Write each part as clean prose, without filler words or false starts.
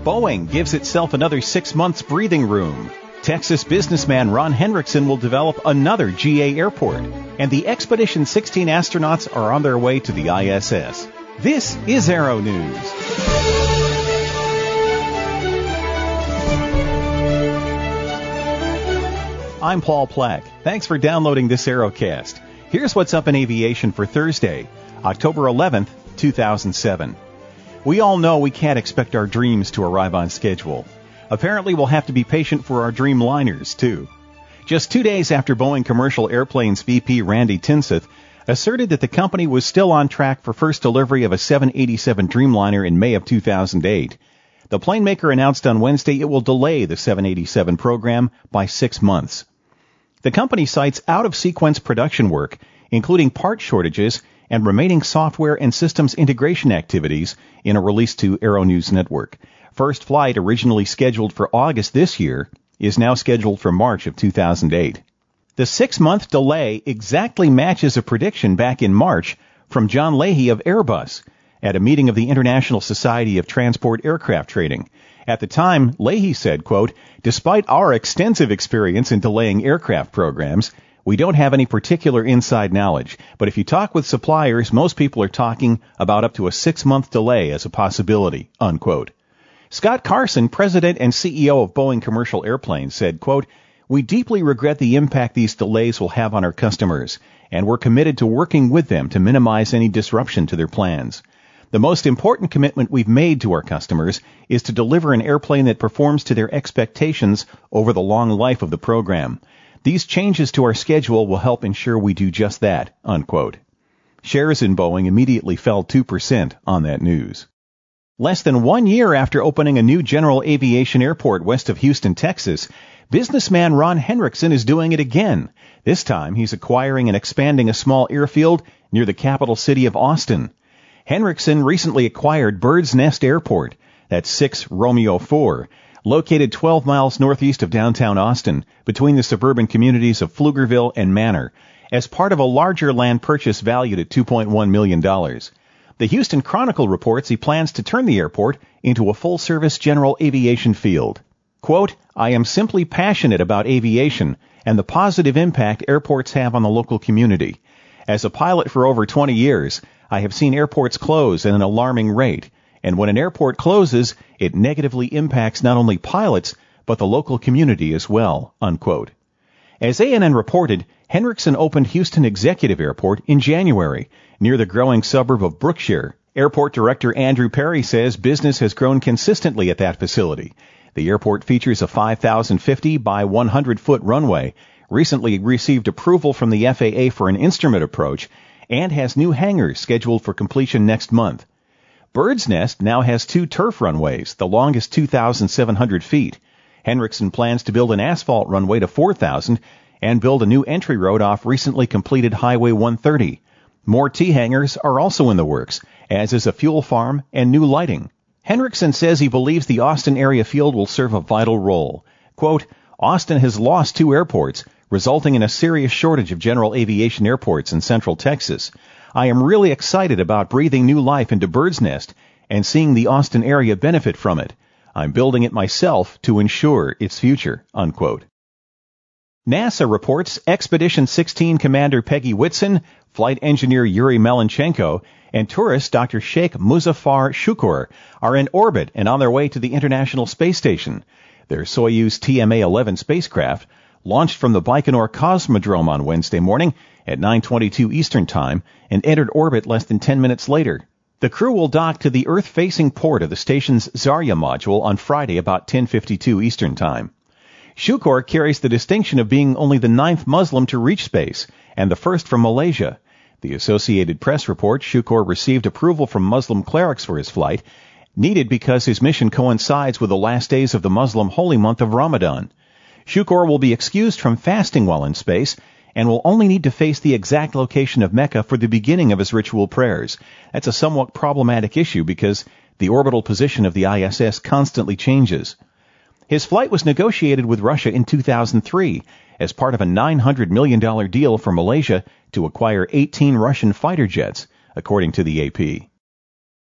Boeing gives itself another 6 months breathing room. Texas businessman Ron Hendrickson will develop another GA airport. And the Expedition 16 astronauts are on their way to the ISS. This is Aero News. I'm Paul Plack. Thanks for downloading this Aerocast. Here's what's up in aviation for Thursday, October 11th, 2007. We all know we can't expect our dreams to arrive on schedule. Apparently, we'll have to be patient for our Dreamliners, too. Just 2 days after Boeing Commercial Airplanes VP Randy Tinseth asserted that the company was still on track for first delivery of a 787 Dreamliner in May of 2008, the plane maker announced on Wednesday it will delay the 787 program by 6 months. The company cites out-of-sequence production work, including part shortages and remaining software and systems integration activities in a release to Aero News Network. First flight, originally scheduled for August this year, is now scheduled for March of 2008. The 6-month delay exactly matches a prediction back in March from John Leahy of Airbus at a meeting of the International Society of Transport Aircraft Trading. At the time, Leahy said, quote, "Despite our extensive experience in delaying aircraft programs, we don't have any particular inside knowledge. But if you talk with suppliers, most people are talking about up to a 6-month delay as a possibility," unquote. Scott Carson, president and CEO of Boeing Commercial Airplanes, said, quote, "We deeply regret the impact these delays will have on our customers, and we're committed to working with them to minimize any disruption to their plans. The most important commitment we've made to our customers is to deliver an airplane that performs to their expectations over the long life of the program. These changes to our schedule will help ensure we do just that," unquote. Shares in Boeing immediately fell 2% on that news. Less than 1 year after opening a new general aviation airport west of Houston, Texas, businessman Ron Hendrickson is doing it again. This time, he's acquiring and expanding a small airfield near the capital city of Austin. Hendrickson recently acquired Bird's Nest Airport, that's 6 Romeo 4, located 12 miles northeast of downtown Austin, between the suburban communities of Pflugerville and Manor, as part of a larger land purchase valued at $2.1 million. The Houston Chronicle reports he plans to turn the airport into a full-service general aviation field. Quote, "I am simply passionate about aviation and the positive impact airports have on the local community. As a pilot for over 20 years, I have seen airports close at an alarming rate, and when an airport closes, it negatively impacts not only pilots, but the local community as well," unquote. As ANN reported, Hendrickson opened Houston Executive Airport in January, near the growing suburb of Brookshire. Airport Director Andrew Perry says business has grown consistently at that facility. The airport features a 5,050 by 100-foot runway, recently received approval from the FAA for an instrument approach, and has new hangars scheduled for completion next month. Bird's Nest now has 2 turf runways, the longest 2,700 feet. Hendrickson plans to build an asphalt runway to 4,000 and build a new entry road off recently completed Highway 130. More T-hangars are also in the works, as is a fuel farm and new lighting. Hendrickson says he believes the Austin area field will serve a vital role. Quote, "Austin has lost 2 airports, resulting in a serious shortage of general aviation airports in central Texas. I am really excited about breathing new life into Bird's Nest and seeing the Austin area benefit from it. I'm building it myself to ensure its future," unquote. NASA reports Expedition 16 Commander Peggy Whitson, flight engineer Yuri Malenchenko, and tourist Dr. Sheikh Muzaffar Shukr are in orbit and on their way to the International Space Station. Their Soyuz TMA-11 spacecraft launched from the Baikonur Cosmodrome on Wednesday morning at 9:22 Eastern Time and entered orbit less than 10 minutes later. The crew will dock to the Earth-facing port of the station's Zarya module on Friday about 10:52 Eastern Time. Shukr carries the distinction of being only the 9th Muslim to reach space and the first from Malaysia. The Associated Press reports Shukr received approval from Muslim clerics for his flight, needed because his mission coincides with the last days of the Muslim holy month of Ramadan. Shukr will be excused from fasting while in space and will only need to face the exact location of Mecca for the beginning of his ritual prayers. That's a somewhat problematic issue because the orbital position of the ISS constantly changes. His flight was negotiated with Russia in 2003 as part of a $900 million deal for Malaysia to acquire 18 Russian fighter jets, according to the AP.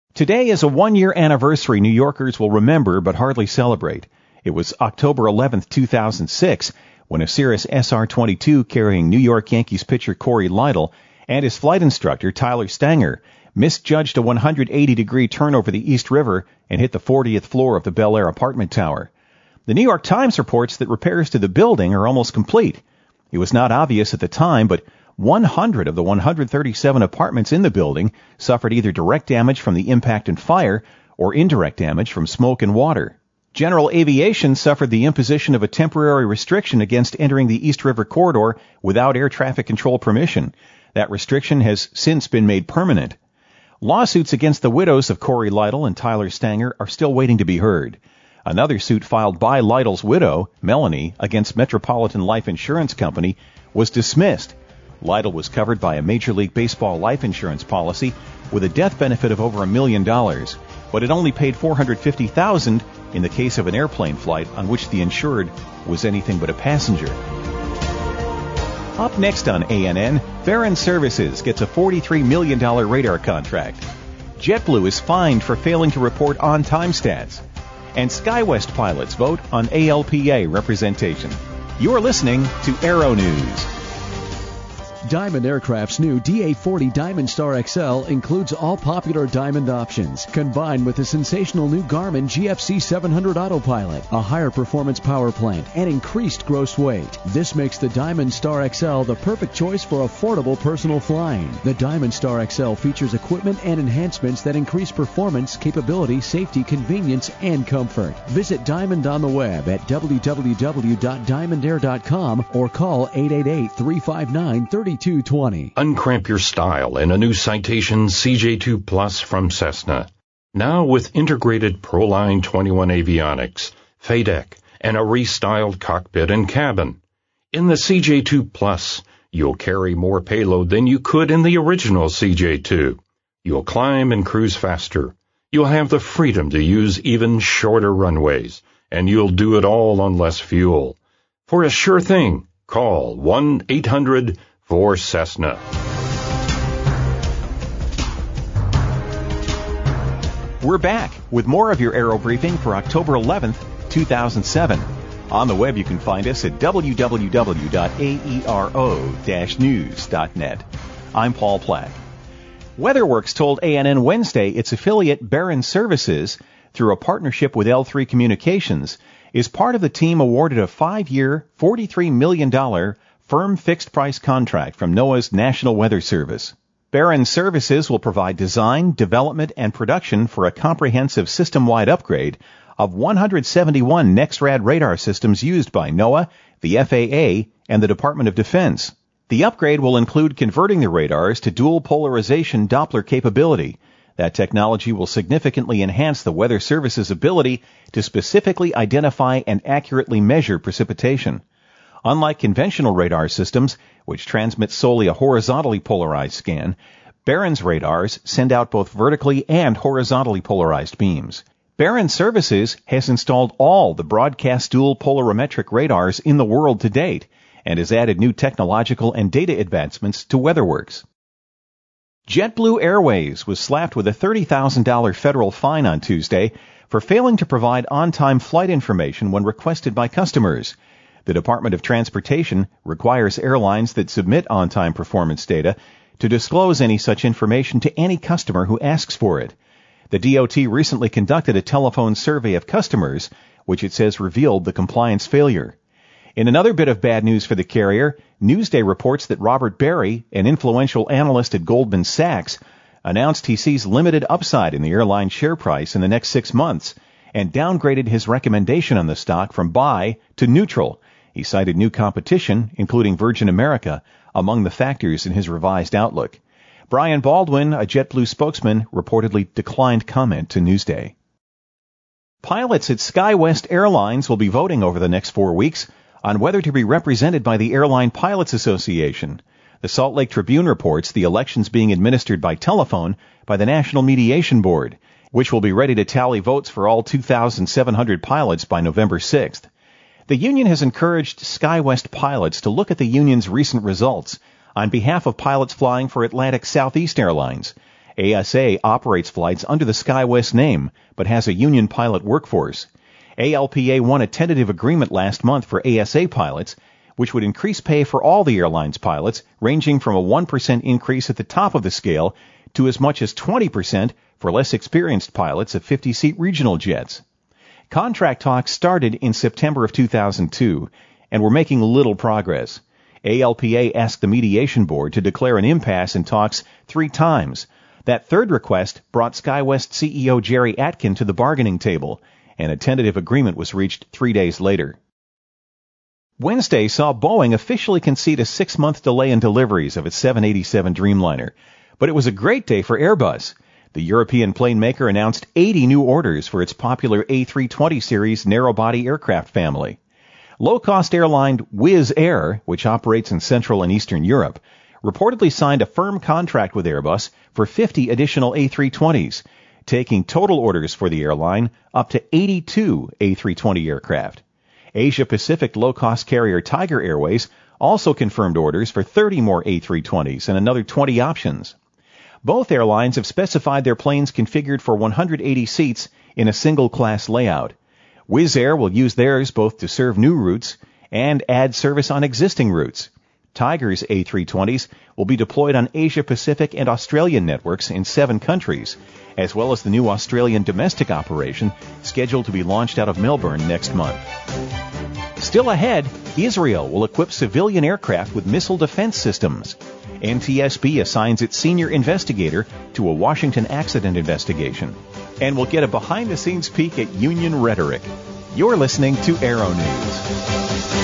Today is a one-year anniversary New Yorkers will remember but hardly celebrate. It was October 11th, 2006, when a Cirrus SR-22 carrying New York Yankees pitcher Corey Lidle and his flight instructor Tyler Stanger misjudged a 180-degree turn over the East River and hit the 40th floor of the Bel Air apartment tower. The New York Times reports that repairs to the building are almost complete. It was not obvious at the time, but 100 of the 137 apartments in the building suffered either direct damage from the impact and fire or indirect damage from smoke and water. General Aviation suffered the imposition of a temporary restriction against entering the East River corridor without air traffic control permission. That restriction has since been made permanent. Lawsuits against the widows of Corey Lidle and Tyler Stanger are still waiting to be heard. Another suit filed by Lidle's widow, Melanie, against Metropolitan Life Insurance Company was dismissed. Lidle was covered by a Major League Baseball life insurance policy with a death benefit of over $1 million, but it only paid $450,000 in the case of an airplane flight on which the insured was anything but a passenger. Up next on ANN, Barron Services gets a $43 million radar contract. JetBlue is fined for failing to report on-time stats. And SkyWest pilots vote on ALPA representation. You're listening to Aero News. Diamond Aircraft's new DA-40 Diamond Star XL includes all popular Diamond options, combined with the sensational new Garmin GFC 700 Autopilot, a higher performance power plant, and increased gross weight. This makes the Diamond Star XL the perfect choice for affordable personal flying. The Diamond Star XL features equipment and enhancements that increase performance, capability, safety, convenience, and comfort. Visit Diamond on the web at www.diamondair.com or call 888-359-3220. Uncramp your style in a new Citation CJ2 Plus from Cessna. Now with integrated Proline 21 avionics, FADEC, and a restyled cockpit and cabin. In the CJ2 Plus, you'll carry more payload than you could in the original CJ2. You'll climb and cruise faster. You'll have the freedom to use even shorter runways, and you'll do it all on less fuel. For a sure thing, call 1-800-4Cessna. We're back with more of your Aero Briefing for October 11th, 2007. On the web, you can find us at www.aero-news.net. I'm Paul Plack. WeatherWorks told ANN Wednesday its affiliate Barron Services, through a partnership with L3 Communications, is part of the team awarded a 5-year, $43 million firm fixed-price contract from NOAA's National Weather Service. Barron Services will provide design, development, and production for a comprehensive system-wide upgrade of 171 NEXRAD radar systems used by NOAA, the FAA, and the Department of Defense. The upgrade will include converting the radars to dual polarization Doppler capability. That technology will significantly enhance the Weather Service's ability to specifically identify and accurately measure precipitation. Unlike conventional radar systems, which transmit solely a horizontally polarized scan, Barron's radars send out both vertically and horizontally polarized beams. Barron Services has installed all the broadcast dual polarimetric radars in the world to date and has added new technological and data advancements to WeatherWorks. JetBlue Airways was slapped with a $30,000 federal fine on Tuesday for failing to provide on-time flight information when requested by customers. The Department of Transportation requires airlines that submit on-time performance data to disclose any such information to any customer who asks for it. The DOT recently conducted a telephone survey of customers, which it says revealed the compliance failure. In another bit of bad news for the carrier, Newsday reports that Robert Berry, an influential analyst at Goldman Sachs, announced he sees limited upside in the airline share price in the next 6 months and downgraded his recommendation on the stock from buy to neutral. He cited new competition, including Virgin America, among the factors in his revised outlook. Brian Baldwin, a JetBlue spokesman, reportedly declined comment to Newsday. Pilots at SkyWest Airlines will be voting over the next 4 weeks on whether to be represented by the Airline Pilots Association. The Salt Lake Tribune reports the election's being administered by telephone by the National Mediation Board, which will be ready to tally votes for all 2,700 pilots by November 6th. The union has encouraged SkyWest pilots to look at the union's recent results on behalf of pilots flying for Atlantic Southeast Airlines. ASA operates flights under the SkyWest name, but has a union pilot workforce. ALPA won a tentative agreement last month for ASA pilots, which would increase pay for all the airline's pilots, ranging from a 1% increase at the top of the scale to as much as 20% for less experienced pilots of 50-seat regional jets. Contract talks started in September of 2002 and were making little progress. ALPA asked the mediation board to declare an impasse in talks 3 times. That third request brought SkyWest CEO Jerry Atkin to the bargaining table, and a tentative agreement was reached 3 days later. Wednesday saw Boeing officially concede a 6-month delay in deliveries of its 787 Dreamliner, but it was a great day for Airbus. The European plane maker announced 80 new orders for its popular A320 series narrow-body aircraft family. Low-cost airline Wizz Air, which operates in Central and Eastern Europe, reportedly signed a firm contract with Airbus for 50 additional A320s, taking total orders for the airline up to 82 A320 aircraft. Asia-Pacific low-cost carrier Tiger Airways also confirmed orders for 30 more A320s and another 20 options. Both airlines have specified their planes configured for 180 seats in a single-class layout. Wizz Air will use theirs both to serve new routes and add service on existing routes. Tiger's A320s will be deployed on Asia-Pacific and Australian networks in 7 countries, as well as the new Australian domestic operation scheduled to be launched out of Melbourne next month. Still ahead, Israel will equip civilian aircraft with missile defense systems. NTSB assigns its senior investigator to a Washington accident investigation. And we'll get a behind-the-scenes peek at union rhetoric. You're listening to Aero News.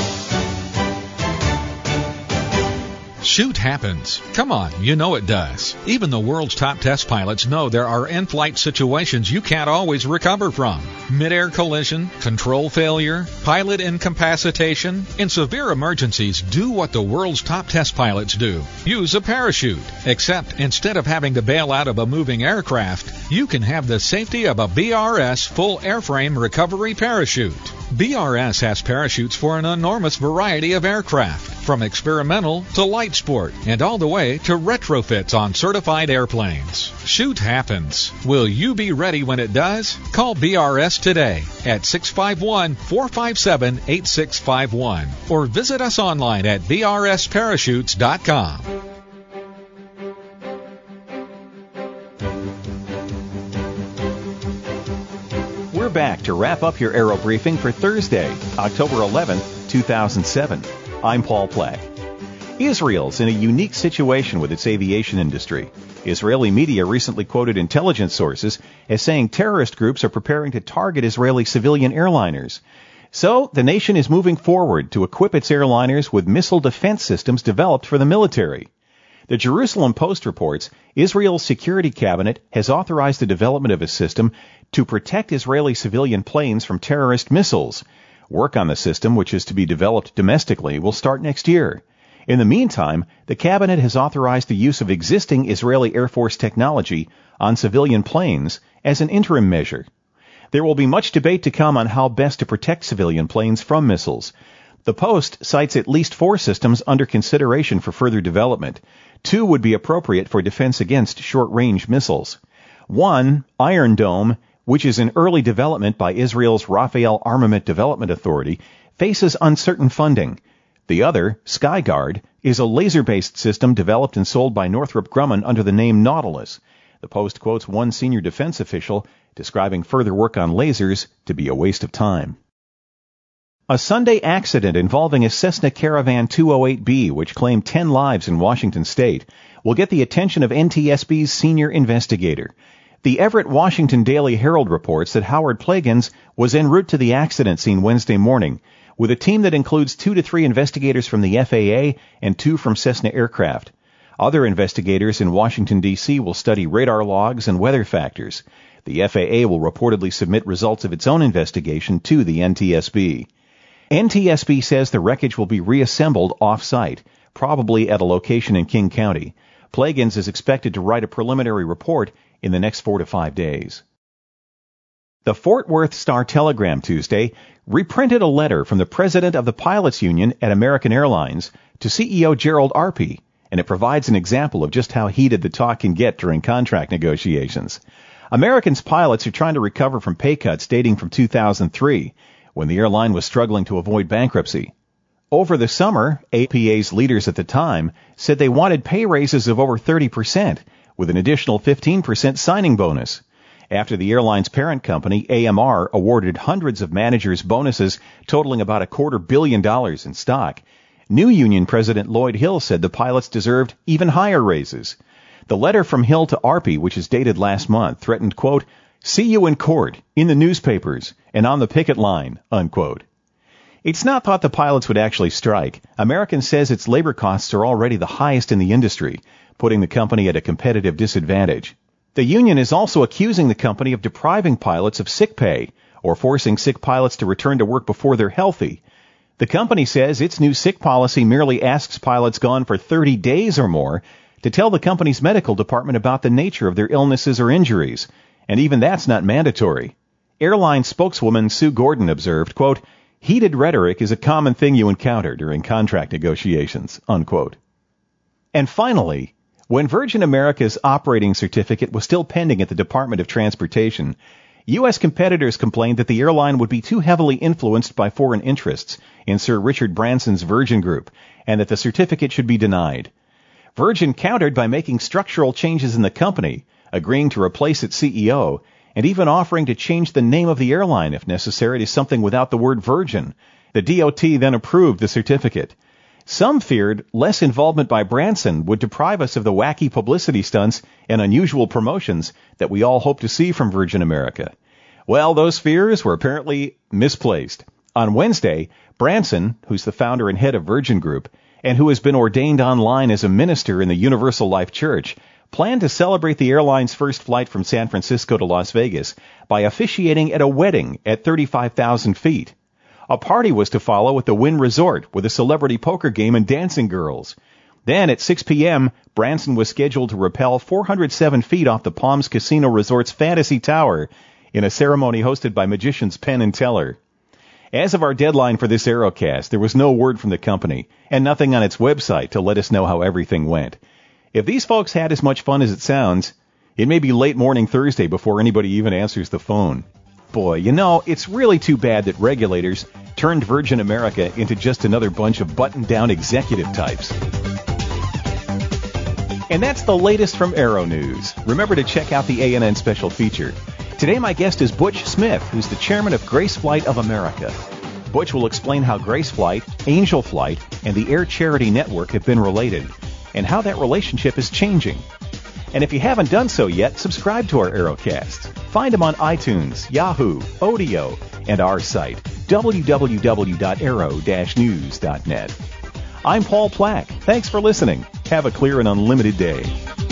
Shoot happens. Come on, you know it does. Even the world's top test pilots know there are in-flight situations you can't always recover from. Mid-air collision, control failure, pilot incapacitation. In severe emergencies, do what the world's top test pilots do. Use a parachute. Except instead of having to bail out of a moving aircraft, you can have the safety of a BRS full airframe recovery parachute. BRS has parachutes for an enormous variety of aircraft, from experimental to light sport, and all the way to retrofits on certified airplanes. Shoot happens. Will you be ready when it does? Call BRS today at 651-457-8651 or visit us online at brsparachutes.com. We're back to wrap up your Aero Briefing for Thursday, October 11th, 2007. I'm Paul Plack. Israel's in a unique situation with its aviation industry. Israeli media recently quoted intelligence sources as saying terrorist groups are preparing to target Israeli civilian airliners. So, the nation is moving forward to equip its airliners with missile defense systems developed for the military. The Jerusalem Post reports Israel's security cabinet has authorized the development of a system to protect Israeli civilian planes from terrorist missiles. Work on the system, which is to be developed domestically, will start next year. In the meantime, the cabinet has authorized the use of existing Israeli Air Force technology on civilian planes as an interim measure. There will be much debate to come on how best to protect civilian planes from missiles. The Post cites at least 4 systems under consideration for further development. 2 would be appropriate for defense against short-range missiles. 1, Iron Dome, which is in early development by Israel's Rafael Armament Development Authority, faces uncertain funding. The other, Skyguard, is a laser-based system developed and sold by Northrop Grumman under the name Nautilus. The Post quotes one senior defense official describing further work on lasers to be a waste of time. A Sunday accident involving a Cessna Caravan 208B, which claimed 10 lives in Washington state, will get the attention of NTSB's senior investigator. The Everett, Washington Daily Herald reports that Howard Plagans was en route to the accident scene Wednesday morning, with a team that includes 2 to 3 investigators from the FAA and 2 from Cessna Aircraft. Other investigators in Washington, D.C. will study radar logs and weather factors. The FAA will reportedly submit results of its own investigation to the NTSB. NTSB says the wreckage will be reassembled off-site, probably at a location in King County. Plagans is expected to write a preliminary report in the next 4 to 5 days. The Fort Worth Star-Telegram Tuesday reprinted a letter from the president of the pilots union at American Airlines to CEO Gerald Arpey, and it provides an example of just how heated the talk can get during contract negotiations. American's pilots are trying to recover from pay cuts dating from 2003, when the airline was struggling to avoid bankruptcy. Over the summer, APA's leaders at the time said they wanted pay raises of over 30%, with an additional 15% signing bonus. After the airline's parent company, AMR, awarded hundreds of managers bonuses totaling about $250 million in stock, new union president Lloyd Hill said the pilots deserved even higher raises. The letter from Hill to ARPI, which is dated last month, threatened, quote, "See you in court, in the newspapers, and on the picket line," unquote. It's not thought the pilots would actually strike. American says its labor costs are already the highest in the industry, putting the company at a competitive disadvantage. The union is also accusing the company of depriving pilots of sick pay or forcing sick pilots to return to work before they're healthy. The company says its new sick policy merely asks pilots gone for 30 days or more to tell the company's medical department about the nature of their illnesses or injuries, and even that's not mandatory. Airline spokeswoman Sue Gordon observed, quote, "Heated rhetoric is a common thing you encounter during contract negotiations," unquote. And finally, when Virgin America's operating certificate was still pending at the Department of Transportation, U.S. competitors complained that the airline would be too heavily influenced by foreign interests in Sir Richard Branson's Virgin Group, and that the certificate should be denied. Virgin countered by making structural changes in the company, agreeing to replace its CEO, and even offering to change the name of the airline if necessary to something without the word Virgin. The DOT then approved the certificate. Some feared less involvement by Branson would deprive us of the wacky publicity stunts and unusual promotions that we all hope to see from Virgin America. Well, those fears were apparently misplaced. On Wednesday, Branson, who's the founder and head of Virgin Group, and who has been ordained online as a minister in the Universal Life Church, planned to celebrate the airline's first flight from San Francisco to Las Vegas by officiating at a wedding at 35,000 feet. A party was to follow at the Wynn Resort with a celebrity poker game and dancing girls. Then at 6 p.m., Branson was scheduled to rappel 407 feet off the Palms Casino Resort's Fantasy Tower in a ceremony hosted by magicians Penn and Teller. As of our deadline for this Aerocast, there was no word from the company and nothing on its website to let us know how everything went. If these folks had as much fun as it sounds, it may be late morning Thursday before anybody even answers the phone. Boy, it's really too bad that regulators turned Virgin America into just another bunch of buttoned-down executive types. And that's the latest from Aero News. Remember to check out the ANN special feature. Today my guest is Butch Smith, who's the chairman of Grace Flight of America. Butch will explain how Grace Flight, Angel Flight, and the Air Charity Network have been related, and how that relationship is changing. And if you haven't done so yet, subscribe to our Aerocasts. Find them on iTunes, Yahoo, Odeo, and our site, www.aero-news.net. I'm Paul Plack. Thanks for listening. Have a clear and unlimited day.